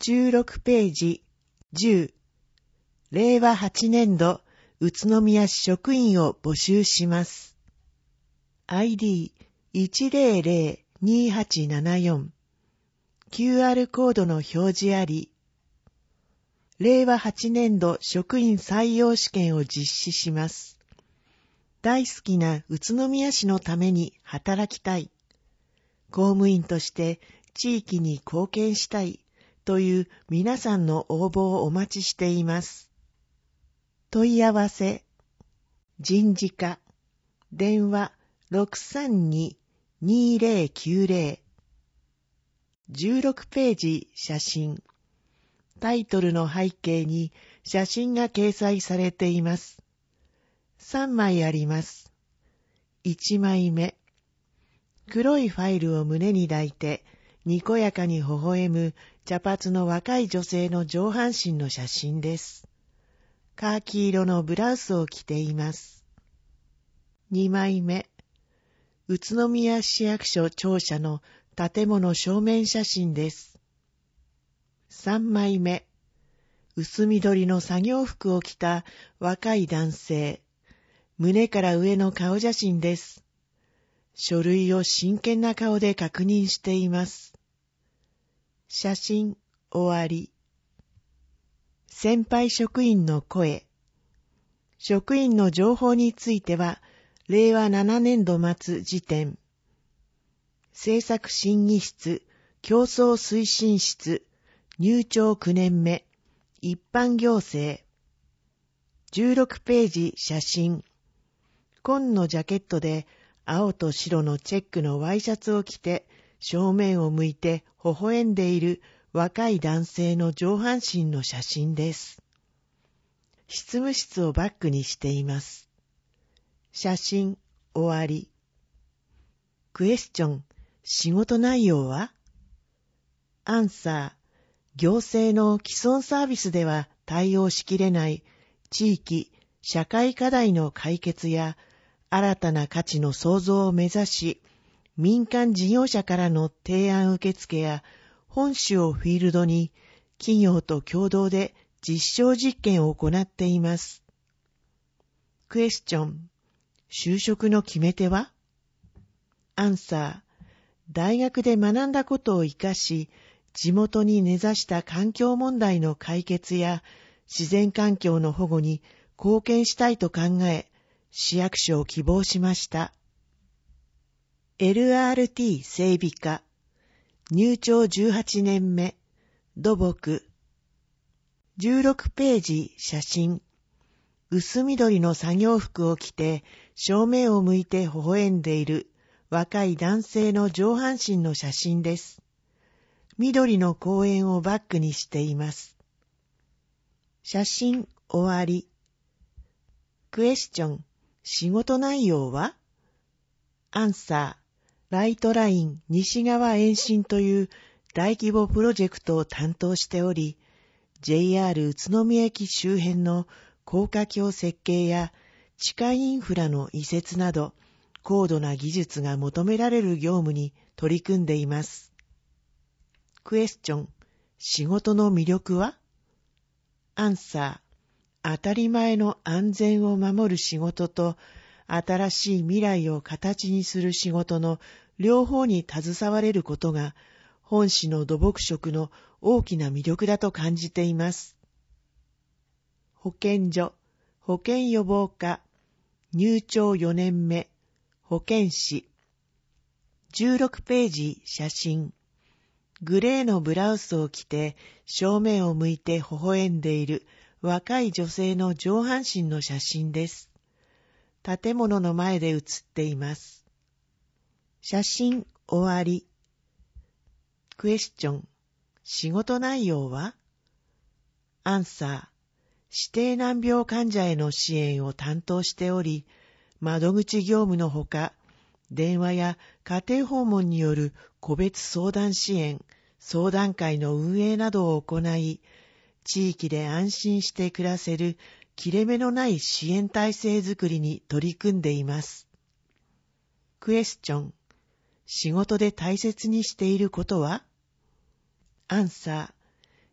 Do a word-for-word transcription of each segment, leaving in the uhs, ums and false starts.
じゅうろくページじゅう、れいわはちねんど宇都宮市職員を募集します。アイディーいちぜろぜろにはちななよん キューアール コードの表示あり、れいわはちねんど職員採用試験を実施します。大好きな宇都宮市のために働きたい。公務員として地域に貢献したいという皆さんの応募をお待ちしています。問い合わせ、人事課、電話 ろくさんに にぜろきゅうぜろ。じゅうろくページ写真。タイトルの背景に写真が掲載されています。さんまいあります。いちまいめ。黒いファイルを胸に抱いて、にこやかに微笑む茶髪の若い女性の上半身の写真です。カーキ色のブラウスを着ています。にまいめ。宇都宮市役所庁舎の建物正面写真です。さんまいめ。薄緑の作業服を着た若い男性。胸から上の顔写真です。書類を真剣な顔で確認しています。写真終わり。先輩職員の声。職員の情報については、れいわななねんど末時点。政策審議室、競争推進室、入庁きゅうねんめ、一般行政。じゅうろくページ写真。紺のジャケットで青と白のチェックのワイシャツを着て正面を向いて微笑んでいる若い男性の上半身の写真です。執務室をバックにしています。写真終わり。クエスチョン、仕事内容は？アンサー、行政の既存サービスでは対応しきれない地域、社会課題の解決や新たな価値の創造を目指し、民間事業者からの提案受付や本種をフィールドに企業と共同で実証実験を行っています。クエスチョン、就職の決め手は？アンサー、大学で学んだことを生かし、地元に根ざした環境問題の解決や自然環境の保護に貢献したいと考え、市役所を希望しました。エルアールティー 整備課、入庁じゅうはちねんめ、土木。じゅうろくページ写真。薄緑の作業服を着て正面を向いて微笑んでいる若い男性の上半身の写真です。緑の公園をバックにしています。写真終わり。クエスチョン、仕事内容は？アンサー、ライトライン西側延伸という大規模プロジェクトを担当しており、ジェイアール 宇都宮駅周辺の高架橋設計や地下インフラの移設など、高度な技術が求められる業務に取り組んでいます。クエスチョン、仕事の魅力は？アンサー、当たり前の安全を守る仕事と、新しい未来を形にする仕事の両方に携われることが、本市の土木職の大きな魅力だと感じています。保健所、保健予防課、入庁よねんめ、保健師。じゅうろくページ写真。グレーのブラウスを着て正面を向いて微笑んでいる若い女性の上半身の写真です。建物の前で写っています。写真終わり。クエスチョン、仕事内容は？アンサー、指定難病患者への支援を担当しており、窓口業務のほか、電話や家庭訪問による個別相談支援、相談会の運営などを行い、地域で安心して暮らせる切れ目のない支援体制づくりに取り組んでいます。クエスチョン、仕事で大切にしていることは？アンサー、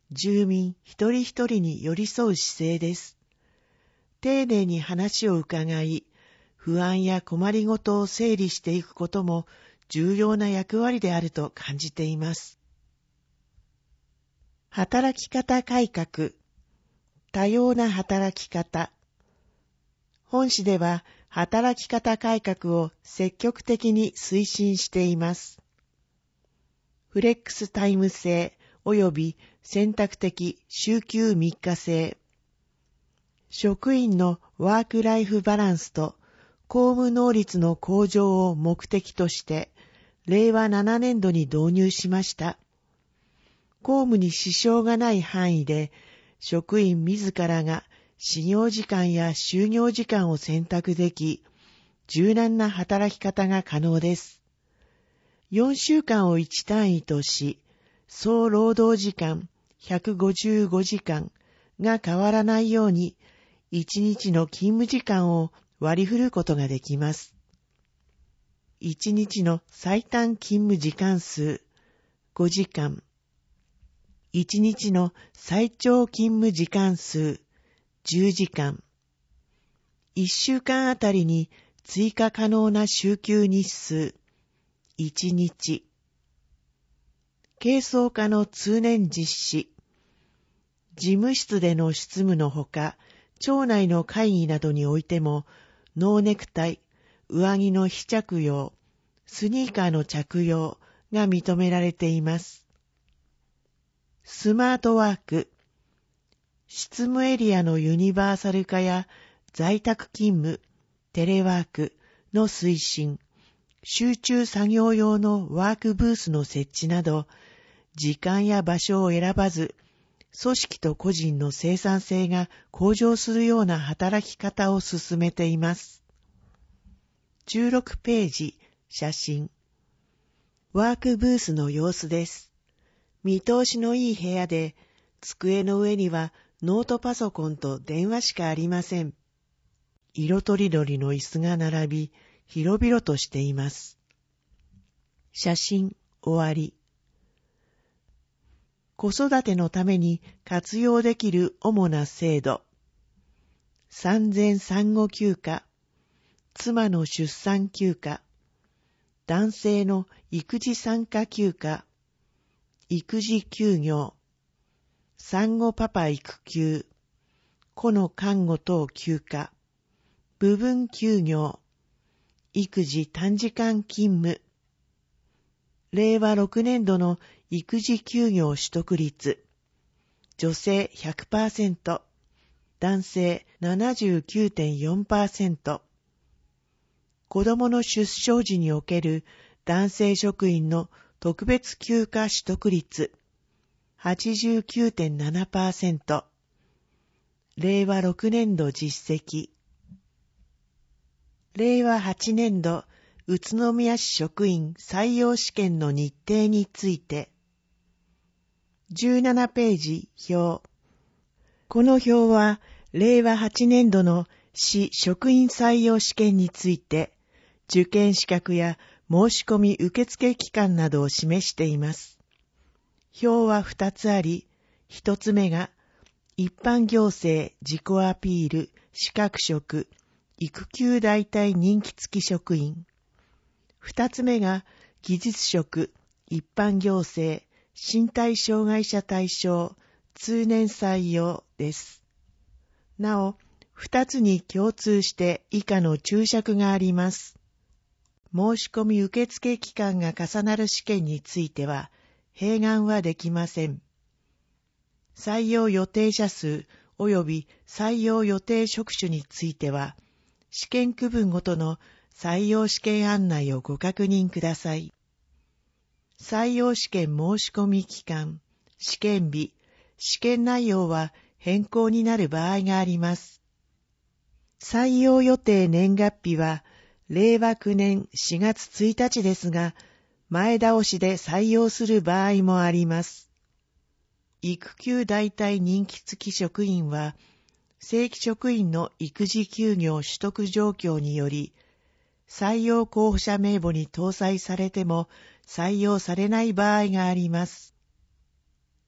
住民一人一人に寄り添う姿勢です。丁寧に話を伺い、不安や困りごとを整理していくことも重要な役割であると感じています。働き方改革、多様な働き方。本誌では働き方改革を積極的に推進しています。フレックスタイム制及び選択的週休みっか制。職員のワークライフバランスと公務能率の向上を目的として、れいわななねんどに導入しました。公務に支障がない範囲で、職員自らが始業時間や就業時間を選択でき、柔軟な働き方が可能です。よんしゅうかんをいち単位とし、総労働時間ひゃくごじゅうごじかんが変わらないように、いちにちの勤務時間を割り振ることができます。いちにちの最短勤務時間数ごじかん。いちにちの最長勤務時間数じゅうじかん。いっしゅうかんあたりに追加可能な週休日数いちにち。軽装化の通年実施。事務室での執務のほか、庁内の会議などにおいても、ノーネクタイ、上着の非着用、スニーカーの着用が認められています。スマートワーク、執務エリアのユニバーサル化や在宅勤務、テレワークの推進、集中作業用のワークブースの設置など、時間や場所を選ばず、組織と個人の生産性が向上するような働き方を進めています。じゅうろくページ、写真。ワークブースの様子です。見通しのいい部屋で、机の上にはノートパソコンと電話しかありません。色とりどりの椅子が並び、広々としています。写真終わり。子育てのために活用できる主な制度。産前産後休暇、妻の出産休暇、男性の育児参加休暇、育児休業、産後パパ育休、子の看護等休暇、部分休業、育児短時間勤務、れいわろくねんどの育児休業取得率、女性 ひゃくパーセント、男性 ななじゅうきゅうてんよんパーセント、子供の出生時における男性職員の特別休暇取得率、はちじゅうきゅうてんななパーセント、れいわろくねんど実績、れいわはちねんど宇都宮市職員採用試験の日程について、じゅうななページ表。この表は、れいわはちねんどの市職員採用試験について、受験資格や申し込み受付期間などを示しています。表はふたつあり、ひとつめが、一般行政自己アピール資格職育休代替任期付き職員。二つ目が、技術職一般行政身体障害者対象通年採用です。なお、二つに共通して以下の注釈があります。申し込み受付期間が重なる試験については、併願はできません。採用予定者数及び採用予定職種については、試験区分ごとの採用試験案内をご確認ください。採用試験申し込み期間、試験日、試験内容は変更になる場合があります。採用予定年月日は、れいわきゅうねんしがつついたちですが、前倒しで採用する場合もあります。育休代替任期付き職員は、正規職員の育児休業取得状況により、採用候補者名簿に搭載されても採用されない場合があります。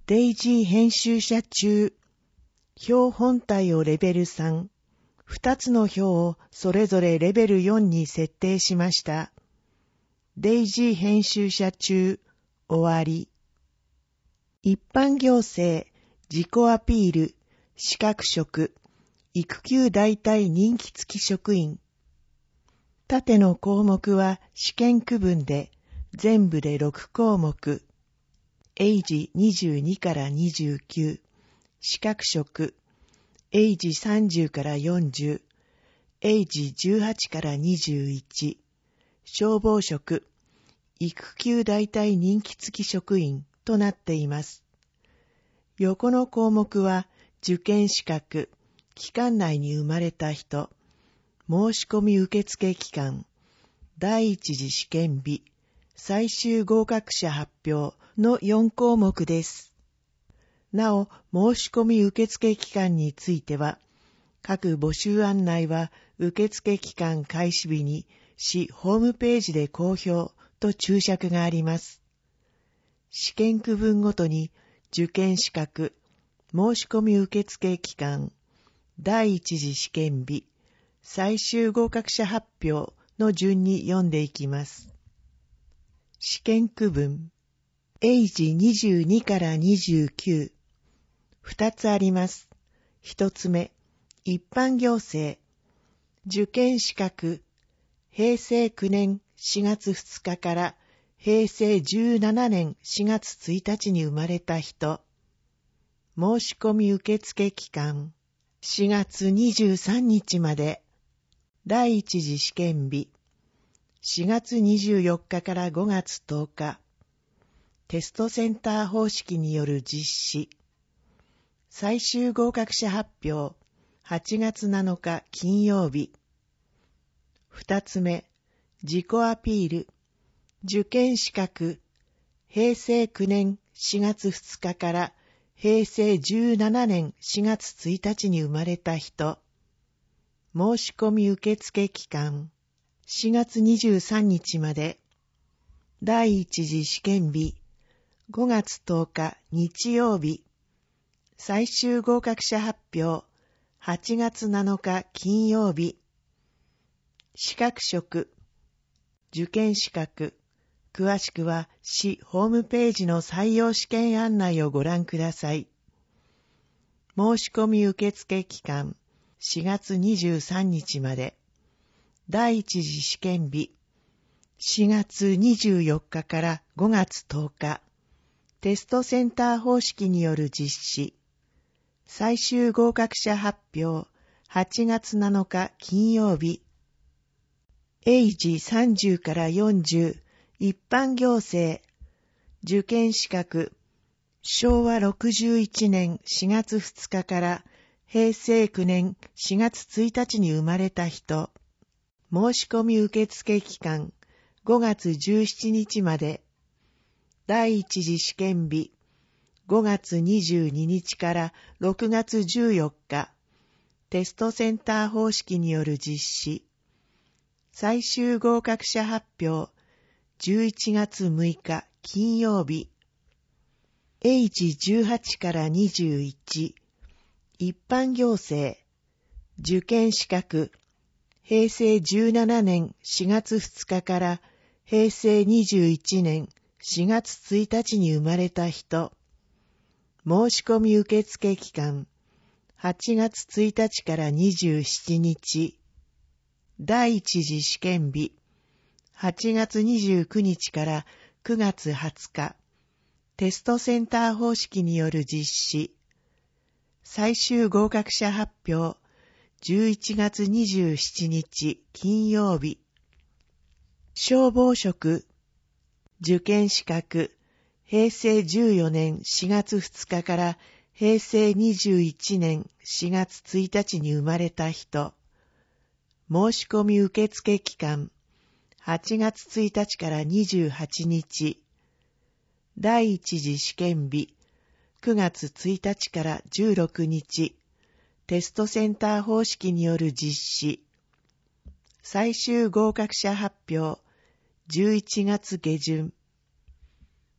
デイジー編集者中、表本体をレベルさん、二つの表をそれぞれレベルよんに設定しました。デイジー編集者中、終わり。一般行政、自己アピール、資格職、育休代替任期付き職員。縦の項目は試験区分で、全部でろく項目。エイジにじゅうにからにじゅうきゅう、資格職、エイジさんじゅうからよんじゅう、エイジじゅうはちからにじゅういち、消防職、育休代替任期付き職員となっています。横の項目は受験資格、期間内に生まれた人、申し込み受付期間、第一次試験日、最終合格者発表のよん項目です。なお、申し込み受付期間については、各募集案内は受付期間開始日に市ホームページで公表と注釈があります。試験区分ごとに受験資格、申し込み受付期間、第一次試験日、最終合格者発表の順に読んでいきます。試験区分、エイジにじゅうにからにじゅうきゅう、二つあります。一つ目、一般行政、受験資格、へいせいきゅうねんしがつふつかからへいせいじゅうななねんしがつついたちに生まれた人、申し込み受付期間、しがつにじゅうさんにちまで、第一次試験日、しがつにじゅうよっかからごがつとおか、テストセンター方式による実施、最終合格者発表、はちがつなのか金曜日。二つ目、自己アピール、受験資格、へいせいきゅうねんしがつふつかからへいせいじゅうななねんしがつついたちに生まれた人、申し込み受付期間、しがつにじゅうさんにちまで、第一次試験日、ごがつとおか日曜日、最終合格者発表、はちがつなのか金曜日。資格職、受験資格、詳しくは市ホームページの採用試験案内をご覧ください。申し込み受付期間、しがつにじゅうさんにちまで。第一次試験日、しがつにじゅうよっかからごがつとおか。テストセンター方式による実施。最終合格者発表、はちがつなのか金曜日。エイジさんじゅうからよんじゅう、一般行政、受験資格、しょうわろくじゅういちねんしがつふつかからへいせいきゅうねんしがつついたちに生まれた人、申し込み受付期間、ごがつじゅうしちにちまで、第一次試験日、ごがつにじゅうににちからろくがつじゅうよっか、テストセンター方式による実施。最終合格者発表、じゅういちがつむいか金曜日。エイジじゅうはちからにじゅういち、一般行政、受験資格、へいせいじゅうななねんしがつふつかからへいせいにじゅういちねんしがつついたちに生まれた人、申し込み受付期間、はちがつついたちからにじゅうしちにち、第一次試験日、はちがつにじゅうくにちからくがつはつか、テストセンター方式による実施、最終合格者発表、じゅういちがつにじゅうしちにち金曜日。消防職、受験資格、へいせいじゅうよねんしがつふつかからへいせいにじゅういちねんしがつついたちに生まれた人、申し込み受付期間、はちがつついたちからにじゅうはちにち、第一次試験日、くがつついたちからじゅうろくにち、テストセンター方式による実施、最終合格者発表、じゅういちがつげじゅん。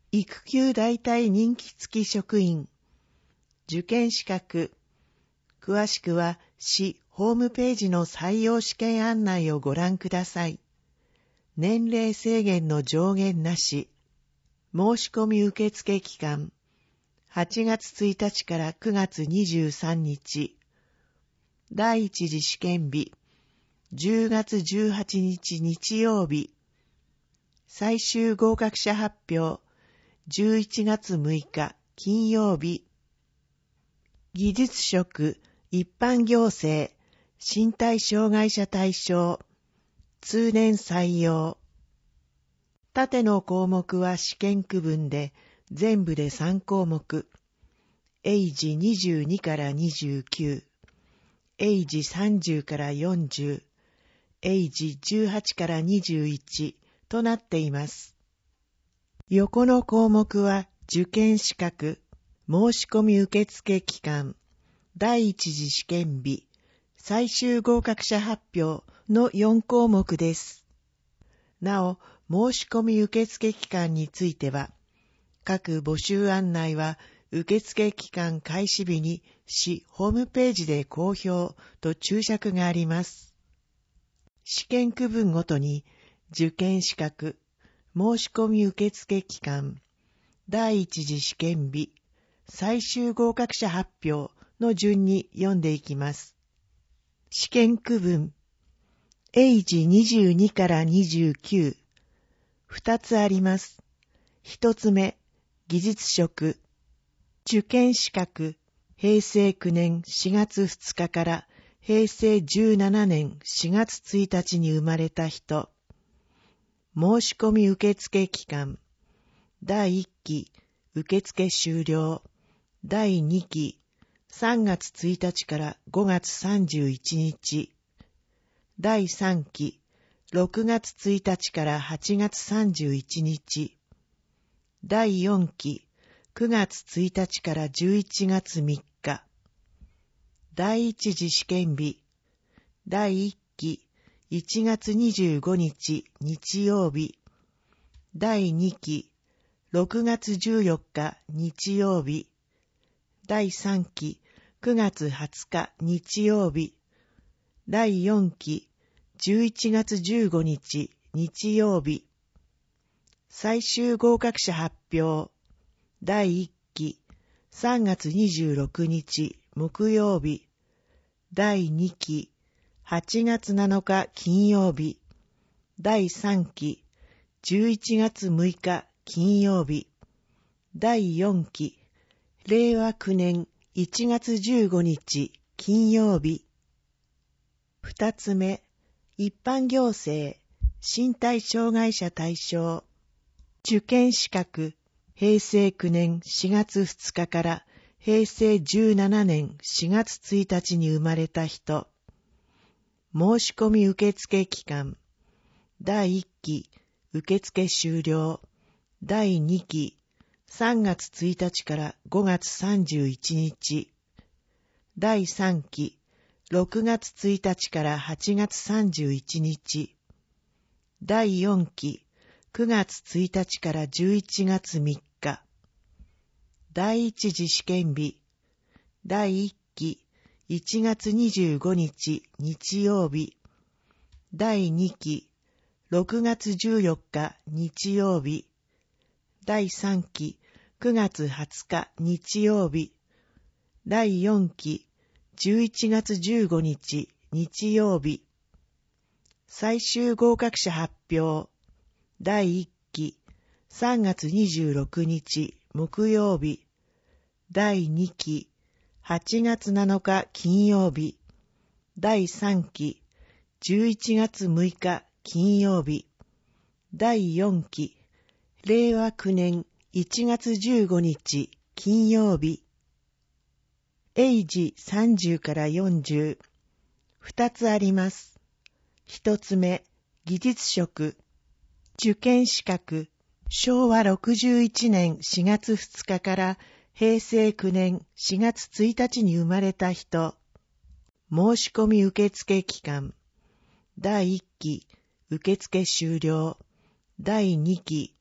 育休代替任期付き職員、受験資格、詳しくは市ホームページの採用試験案内をご覧ください。年齢制限の上限なし。申し込み受付期間、はちがつついたちからくがつにじゅうさんにち。第一次試験日、じゅうがつじゅうはちにち日曜日。最終合格者発表、じゅういちがつむいか金曜日。技術職、一般行政、身体障害者対象、通年採用。縦の項目は試験区分で、全部でさんこうもく。エイジにじゅうにからにじゅうきゅう、エイジさんじゅうからよんじゅう、エイジじゅうはちからにじゅういちとなっています。横の項目は受験資格、申し込み受付期間、第一次試験日、最終合格者発表のよんこうもくです。なお、申し込み受付期間については、各募集案内は受付期間開始日に市ホームページで公表と注釈があります。試験区分ごとに受験資格、申し込み受付期間、第一次試験日、最終合格者発表の順に読んでいきます。試験区分、エイジにじゅうにからにじゅうきゅう、二つあります。一つ目、技術職。受験資格、へいせいきゅうねんしがつふつかからへいせいじゅうななねんしがつついたちに生まれた人。申し込み受付期間、だいいっき、受付終了。だいにき、さんがつついたちからごがつさんじゅういちにち。だいさんき、ろくがつついたちからはちがつさんじゅういちにち。だいよんき、くがつついたちからじゅういちがつみっか。第一次試験日、だいいっき、いちがつにじゅうごにち日曜日。だいにき、ろくがつじゅうよっか日曜日。だいさんき、くがつはつか日曜日。だいよんき、じゅういちがつじゅうごにち日曜日。最終合格者発表。だいいっき、さんがつにじゅうろくにち木曜日。だいにき、はちがつなのか金曜日。だいさんき、じゅういちがつむいか金曜日。だいよんき、れいわきゅうねんいちがつじゅうごにち金曜日。二つ目、一般行政、身体障害者対象。受験資格、へいせいきゅうねんしがつふつかからへいせいじゅうななねんしがつついたちに生まれた人。申し込み受付期間、だいいっき、受付終了。だいにき、さんがつついたちからごがつさんじゅういちにち。だいさんき、ろくがつついたちからはちがつさんじゅういちにち。だいよんき、くがつついたちからじゅういちがつみっか。第一次試験日、だいいっき、いちがつにじゅうごにち日曜日。だいにき、ろくがつじゅうよっか日曜日。だいさんき、くがつはつか日曜日。だいよんき、じゅういちがつじゅうごにち日曜日。最終合格者発表。だいいっき、さんがつにじゅうろくにち木曜日。だいにき、はちがつなのか金曜日。だいさんき、じゅういちがつむいか金曜日。だいよんき、れいわきゅうねんいちがつじゅうごにち金曜日。エイジさんじゅうからよんじゅう。二つあります。一つ目、技術職。受験資格、しょうわろくじゅういちねんしがつふつかからへいせいきゅうねんしがつついたちに生まれた人。申し込み受付期間、だいいっき、受付終了。だいにき、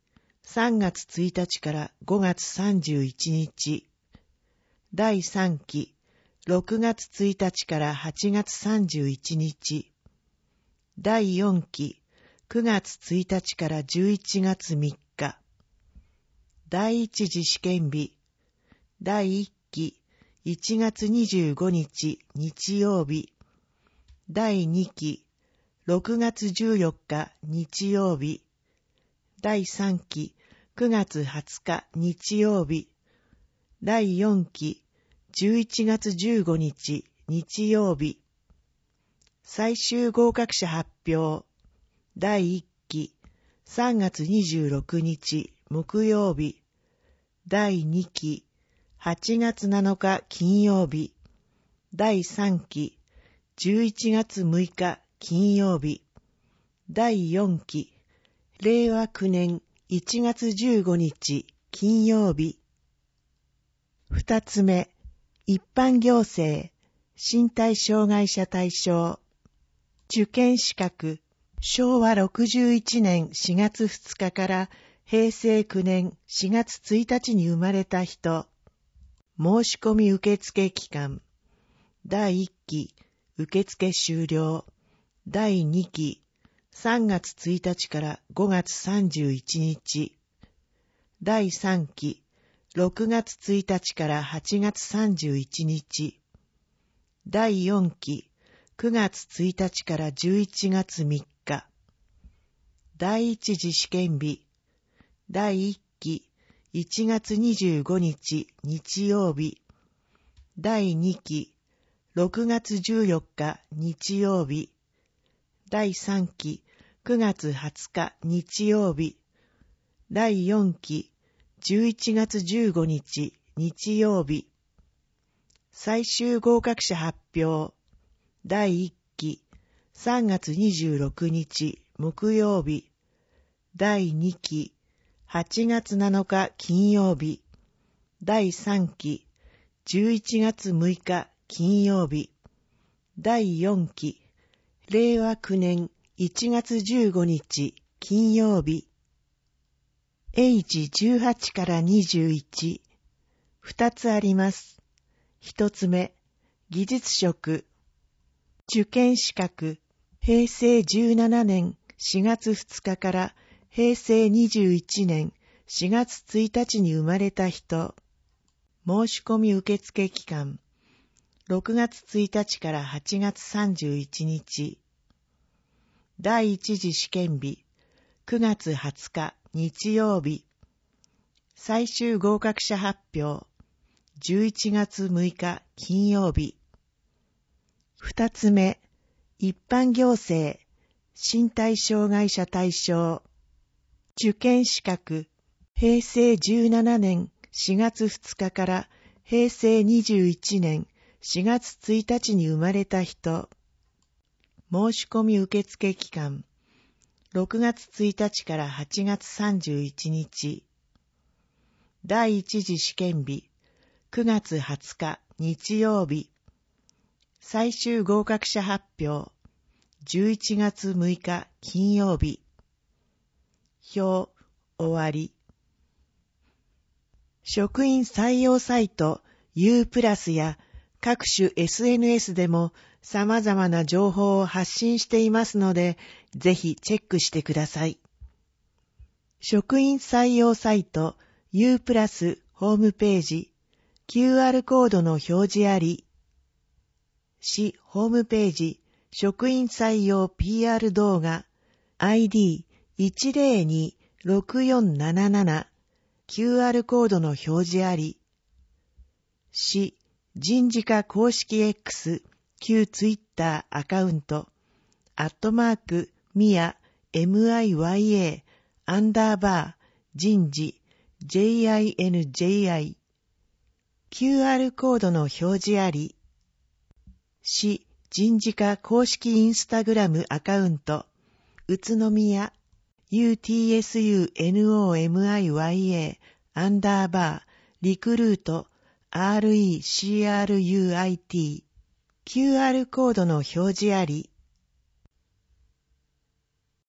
さんがつついたちからごがつさんじゅういちにち、だいさんきろくがつついたちからはちがつさんじゅういちにち、だいよんきくがつついたちからじゅういちがつみっか、だいいちじ試験日、だいいっきいちがつにじゅうごにち日曜日、だいにきろくがつじゅうよっか日曜日、だいさんきくがつはつか日曜日、だいよんきじゅういちがつじゅうごにち日曜日、最終合格者発表、だいいっきさんがつにじゅうろくにち木曜日、だいにきはちがつなのか金曜日、だいさんきじゅういちがつむいか金曜日、だいよんきれいわきゅうねんいちがつじゅうごにち金曜日。二つ目、一般行政身体障害者対象受験資格、しょうわろくじゅういちねんしがつふつかからへいせいきゅうねんしがつついたちに生まれた人。申し込み受付期間。だいいっき受付終了。だいにきさんがつついたちからごがつさんじゅういちにち。だいさんきろくがつついたちからはちがつさんじゅういちにち。だいよんきくがつついたちからじゅういちがつみっか。だいいちじ試験日。だいいっきいちがつにじゅうごにち日曜日。だいにきろくがつじゅうよっか日曜日。だいさんきくがつはつか日曜日。だいよんきじゅういちがつじゅうごにち日曜日。最終合格者発表。だいいっきさんがつにじゅうろくにち木曜日。だいにきはちがつなのか金曜日。だいさんきじゅういちがつむいか金曜日。だいよんきれいわきゅうねんいちがつじゅうごにち金曜日。エイジじゅうはちからにじゅういち。二つあります。一つ目、技術職。受験資格、へいせいじゅうななねんしがつふつかからへいせいにじゅういちねんしがつついたちに生まれた人。申し込み受付期間、ろくがつついたちからはちがつさんじゅういちにち。だいいちじ試験日、くがつはつか日曜日。最終合格者発表、じゅういちがつむいか金曜日。二つ目、一般行政身体障害者対象受験資格、へいせいじゅうななねんしがつふつかからへいせいにじゅういちねんしがつついたちに生まれた人。申し込み受付期間、ろくがつついたちからはちがつさんじゅういちにち。だいいちじ試験日、くがつはつか日曜日。最終合格者発表、じゅういちがつむいか金曜日。表、終わり。職員採用サイト U プラスや各種 エスエヌエス でも様々な情報を発信していますので、ぜひチェックしてください。職員採用サイト U プラスホームページ、キューアール コードの表示あり。市ホームページ、職員採用 ピーアール 動画、アイディーいちぜろにろくよんなななな、キューアール コードの表示あり。市人事課公式 X、旧ツイッターアカウント、アットマーク、ミヤ、ミヤ、アンダーバー、人事、ジェイアイエヌジェイアイ。キューアール コードの表示あり。市人事課公式インスタグラムアカウント、宇都宮、ユーティーエスユーエヌオーエムアイワイエー、アンダーバー、リクルート、アールイーシーアールユーアイティー。キューアール コードの表示あり。